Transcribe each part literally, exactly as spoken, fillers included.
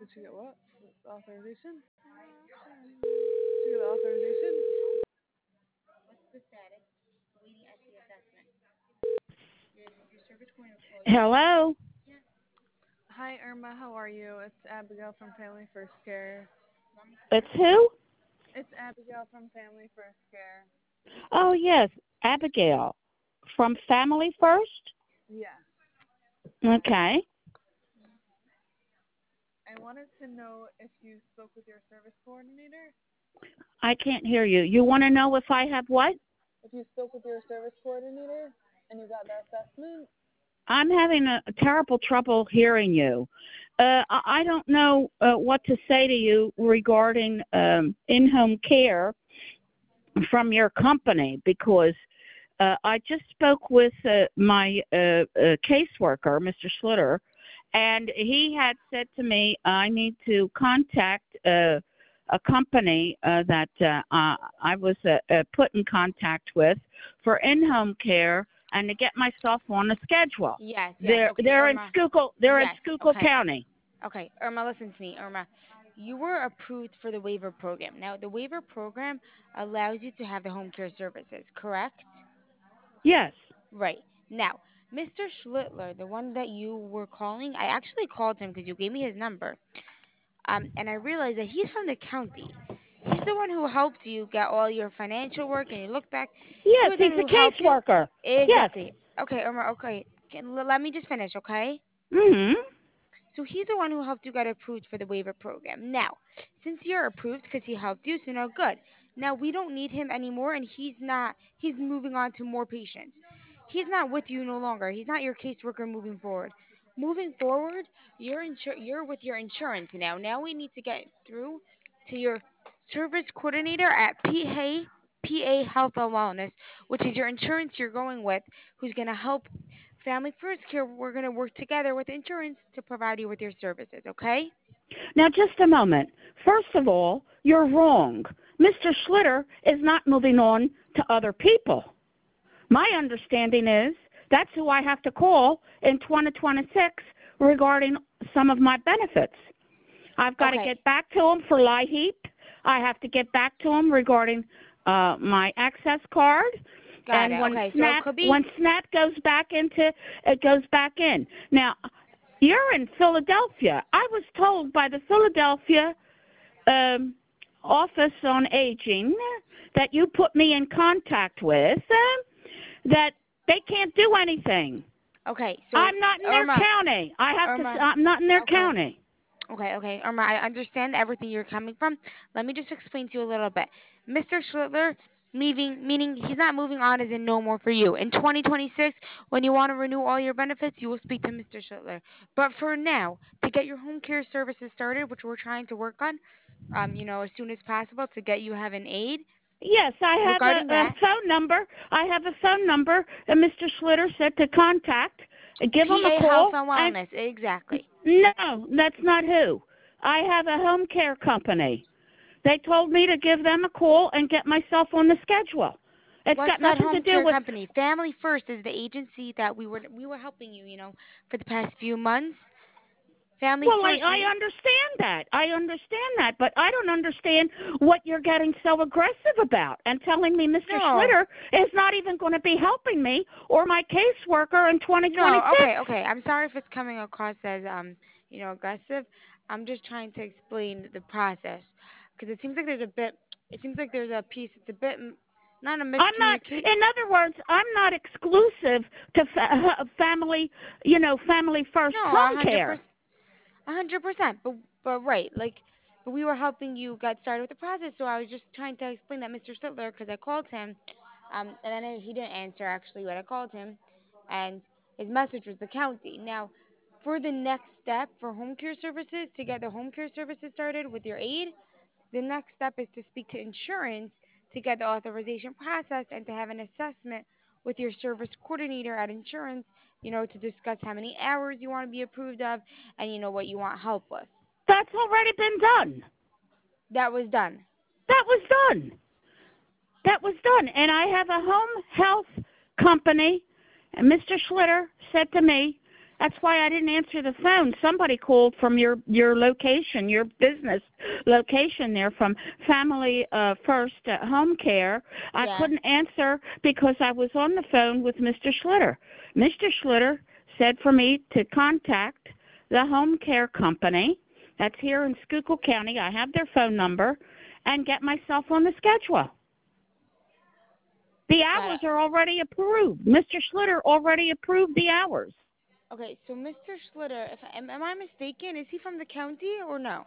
Did you get what? Authorization? Did you get authorization? Hello? Hi, Irma. How are you? It's Abigail from Family First Care. It's who? It's Abigail from Family First Care. Oh, yes, Abigail. From Family First? Yes. Okay. I wanted to know if you spoke with your service coordinator. I can't hear you. You want to know if I have what? If you spoke with your service coordinator and you got the assessment. I'm having a, a terrible trouble hearing you. Uh, I, I don't know uh, what to say to you regarding um, in-home care from your company because uh, I just spoke with uh, my uh, uh, caseworker, Mister Schlitter, and he had said to me I need to contact uh, a company uh, that uh, uh, I was uh, uh, put in contact with for in-home care and to get myself on the schedule. Yes, yes. They're Okay, they're in Irma. Schuylkill they're in Yes. Schuylkill Okay. County. Okay, Irma, listen to me, Irma. You were approved for the waiver program. Now, the waiver program allows you to have the home care services, correct? Yes. Right. Now, Mister Schlittler, the one that you were calling, I actually called him because you gave me his number. Um, and I realized that he's from the county. He's the one who helped you get all your financial work, and you look back, he Yes, was the he's one a who helped you. caseworker. Yes. Exactly. Okay, Irma. Okay, Can, let me just finish, okay? Mhm. So he's the one who helped you get approved for the waiver program. Now, since you're approved because he helped you, so now good. Now we don't need him anymore, and he's not. He's moving on to more patients. He's not with you no longer. He's not your caseworker moving forward. Moving forward, you're insur- You're with your insurance now. Now we need to get through to your service coordinator at P A P A Health and Wellness, which is your insurance you're going with, who's going to help Family First Care. We're going to work together with insurance to provide you with your services, okay? Now, just a moment. First of all, you're wrong. Mister Schlitter is not moving on to other people. My understanding is that's who I have to call in twenty twenty-six regarding some of my benefits. I've got to Okay. get back to him for LIHEAP. I have to get back to him regarding uh, my access card. Got And it. when Okay, so it SNAP could be. when SNAP goes back into it goes back in. Now, you're in Philadelphia. I was told by the Philadelphia um, Office on Aging that you put me in contact with uh, that they can't do anything. Okay, so I'm not in their Irma, county. I have to. Irma. I'm not in their Okay, county. okay, okay, Irma. I understand everything you're coming from. Let me just explain to you a little bit. Mister Schlittler, leaving, meaning he's not moving on, as in no more for you. In twenty twenty-six, when you want to renew all your benefits, you will speak to Mister Schlittler. But for now, to get your home care services started, which we're trying to work on, um, you know, as soon as possible to get you have an aid. Yes, I have Regarding a, a that, phone number. I have a phone number that Mister Schlitter said to contact. uh, Give him a P A Health call. and And Wellness, exactly. no, that's not who. I have a home care company. They told me to give them a call and get myself on the schedule. It's What's got that nothing to home do care with. company? Family First is the agency that we were we were helping you, you know, for the past few months. Family Well, I, First, I we understand that. I understand that, but I don't understand what you're getting so aggressive about and telling me Mister no, Schlitter is not even going to be helping me or my caseworker in no. Okay, twenty twenty-six. okay. I'm sorry if it's coming across as um, you know, aggressive. I'm just trying to explain the process because it seems like there's a bit. It seems like there's a piece. It's a bit m- not a I'm not, miscommunication. in other words, I'm not exclusive to fa- family, you know, family first No, a home hundred care. percent. A hundred percent. But but right, like but we were helping you get started with the process. So I was just trying to explain that Mister Sittler, because I called him, um, and then I, he didn't answer actually when I called him, and his message was the county. Now, for the next step for home care services to get the home care services started with your aid, the next step is to speak to insurance to get the authorization process and to have an assessment with your service coordinator at insurance, you know, to discuss how many hours you want to be approved of and, you know, what you want help with. That's already been done. That was done. That was done. That was done. And I have a home health company, and Mister Schlitter said to me, That's why I didn't answer the phone. Somebody called from your your location, your business location there from Family uh, First uh, Home Care. I Yeah. couldn't answer because I was on the phone with Mister Schlitter. Mister Schlitter said for me to contact the home care company that's here in Schuylkill County. I have their phone number and get myself on the schedule. The Got hours it. are already approved. Mister Schlitter already approved the hours. Okay, so Mister Schlitter, if am, am I mistaken? Is he from the county or no?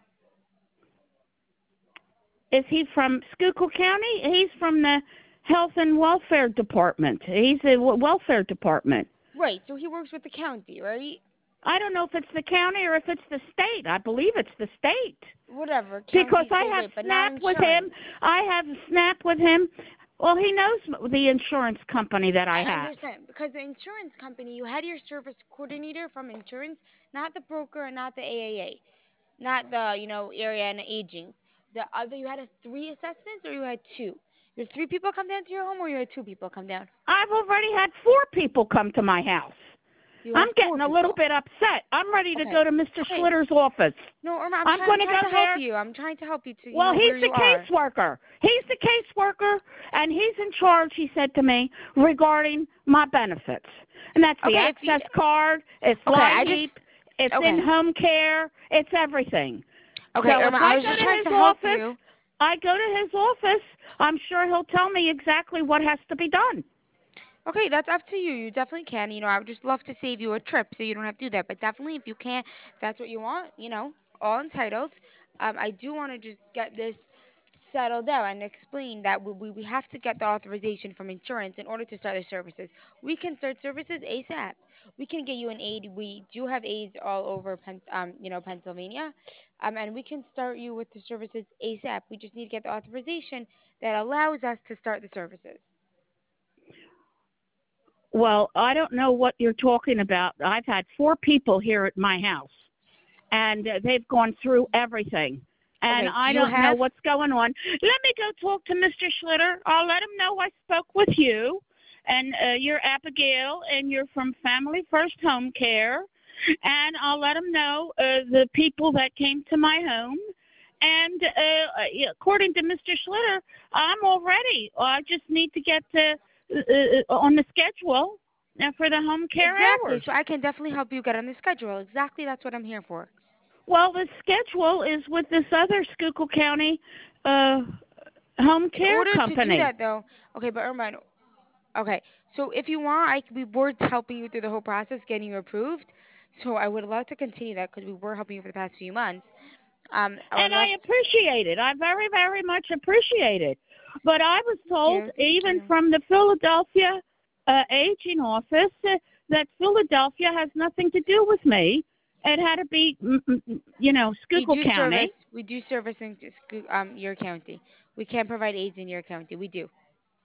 Is he from Schuylkill County? He's from the Health and Welfare Department. He's a w- welfare department. Right, so he works with the county, right? I don't know if it's the county or if it's the state. I believe it's the state Whatever, because county, I state, have right, but not Snap with him. insurance. I have Snap with him. Well, he knows the insurance company that I I have. understand because the insurance company, you had your service coordinator from insurance, not the broker and not the A A A, not the you know area and aging. The other, you had a three assessments or you had two. You had three people come down to your home, or you had two people come down. I've already had four people come to my house. You I'm had four getting a little people. bit upset. I'm ready to Okay. go to Mister Okay. Schlitter's office. No, Irma, I'm I'm trying. I'm going to trying go to help there. you. I'm trying to help you to you Well, know he's where the you are. caseworker. He's the caseworker, and he's in charge, he said to me, regarding my benefits. And that's the Okay. If you. access card, it's Okay. I just. LIHEAP, it's Okay. in-home care, it's everything. Okay, So if Irma. I I was go just to trying his to help office, you. I go to his office, I'm sure he'll tell me exactly what has to be done. Okay, that's up to you. You definitely can. You know, I would just love to save you a trip so you don't have to do that. But definitely, if you can't, if that's what you want, you know, all entitled. Um, I do want to just get this settled out and explain that we, we, we have to get the authorization from insurance in order to start the services. We can start services ASAP. We can get you an aid. We do have aids all over, Pen, um, you know, Pennsylvania, um, and we can start you with the services ASAP. We just need to get the authorization that allows us to start the services. Well, I don't know what you're talking about. I've had four people here at my house, and uh, they've gone through everything. And Okay, I do you don't know have what's going on. Let me go talk to Mister Schlitter. I'll let him know I spoke with you, and uh, you're Abigail, and you're from Family First Home Care. And I'll let him know uh, the people that came to my home. And uh, uh, according to Mister Schlitter, I'm all ready. I just need to get to, uh, uh, on the schedule uh, for the home care exactly? hours. So I can definitely help you get on the schedule. Exactly, that's what I'm here for. Well, the schedule is with this other Schuylkill County uh, home In care order to do company. that, though, okay, but Irma, okay. So if you want, I we were helping you through the whole process, getting you approved. So I would love to continue that because we were helping you for the past few months. Um, I would And love. I appreciate it. I very, very much appreciate it. But I was Thank told, you. Thank even you. from the Philadelphia uh, aging office, uh, that Philadelphia has nothing to do with me. It had to be, mm, mm, mm, you know, We Schuylkill do service. County. We do service in sc- um your county. We can provide aids in your county. We do.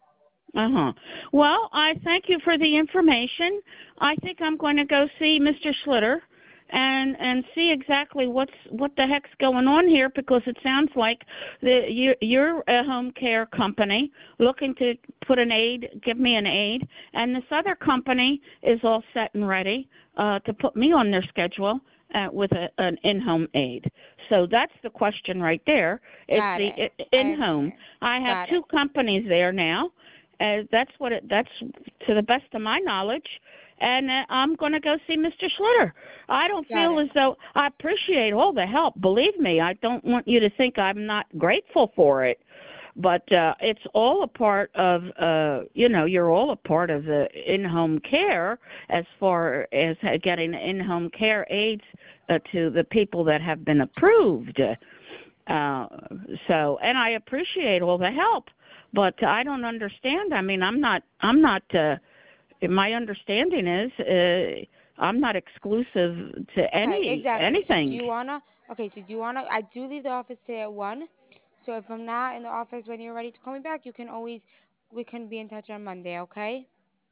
Uh huh. Well, I thank you for the information. I think I'm going to go see Mister Schlitter and and see exactly what's what the heck's going on here, because it sounds like the you're, you're a home care company looking to put an aid, give me an aid, and this other company is all set and ready uh, to put me on their schedule uh, with a, an in-home aid. So that's the question right there. It's Got the it. i- I in-home. understand. I have Got two it. companies there now. Uh, that's what it, that's to the best of my knowledge, and uh, I'm going to go see Mister Schlitter. I don't Got feel it. as though I appreciate all the help. Believe me, I don't want you to think I'm not grateful for it, but uh, it's all a part of uh, you know you're all a part of the in-home care as far as getting in-home care aids uh, to the people that have been approved. Uh, so, and I appreciate all the help, but I don't understand. I mean, I'm not, I'm not, uh, my understanding is, uh, I'm not exclusive to Okay, any, exactly. So do anything. you wanna? Okay, so do you wanna? I do leave the office today at one. So if I'm not in the office when you're ready to call me back, you can always we can be in touch on Monday. Okay?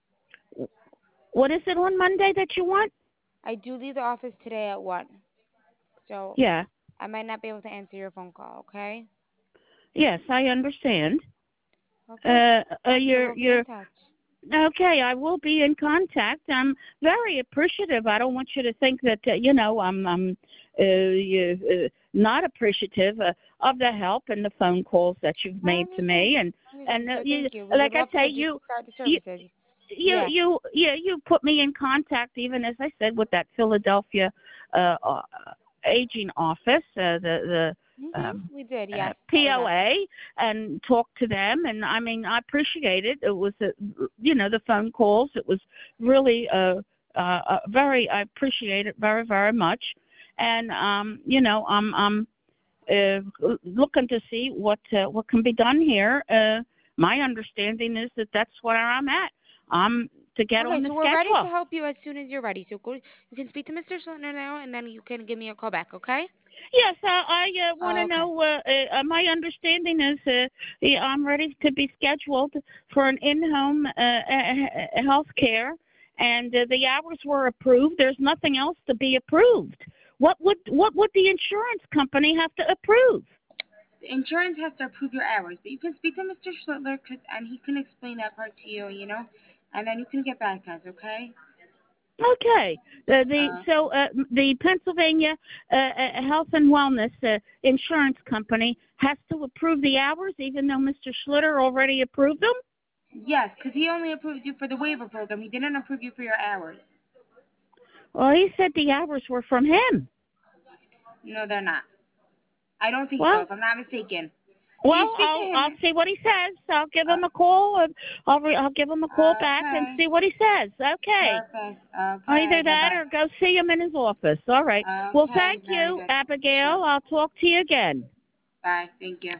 What is it on Monday that you want? I do leave the office today at one. So Yeah. I might not be able to answer your phone call. Okay? Yes, I understand. Okay. Uh, uh, Um. So you're, we'll be in you're, touch. Okay, I will be in contact. I'm very appreciative. I don't want you to think that uh, you know I'm I'm uh, you, uh, not appreciative uh, of the help and the phone calls that you've I made to understand. me. And I understand. and uh, So you, thank you. We like would I love say, to just you start the you services. you Yeah. you yeah you put me in contact, even as I said, with that Philadelphia uh, uh, aging office, uh, the the Mhm. um, We did. uh, Yes, that was us. P O A, and talk to them. And I mean, I appreciate it. It was, a, you know, the phone calls. It was really uh, uh, uh, very. I appreciate it very, very much. And um, you know, I'm I'm uh, looking to see what uh, what can be done here. Uh, my understanding is that that's where I'm at. I'm to get Okay, on the so we're ready to schedule. help you as soon as you're ready. So go. You can speak to Mister Schlittner now, and then you can give me a call back. Okay? Yes, I, I uh, want to Okay. know. Uh, uh, my understanding is uh, yeah, I'm ready to be scheduled for an in-home uh, uh, health care, and uh, the hours were approved. There's nothing else to be approved. What would what would the insurance company have to approve? The insurance has to approve your hours, but you can speak to Mister Schlittler, 'cause and he can explain that part to you. You know, and then you can get back to us. Okay? Okay. Uh, the Uh, so uh, the Pennsylvania uh, uh, Health and Wellness uh, Insurance Company has to approve the hours, even though Mister Schlitter already approved them. yes, because he only approved you for the waiver program. He didn't approve you for your hours. Well, he said the hours were from him. No, they're not. I don't think so, Well, if I'm not mistaken. Can you well, speak to I'll I'll him? see what he says. I'll give him a Uh, call. And I'll re- I'll give him a call back and okay. see what he says. Okay. Perfect. Okay. Either Bye that bye. or go see him in his office. All right. Well, Okay. thank Very you, good. Sure. Abigail. I'll talk to you again. Bye. Thank you.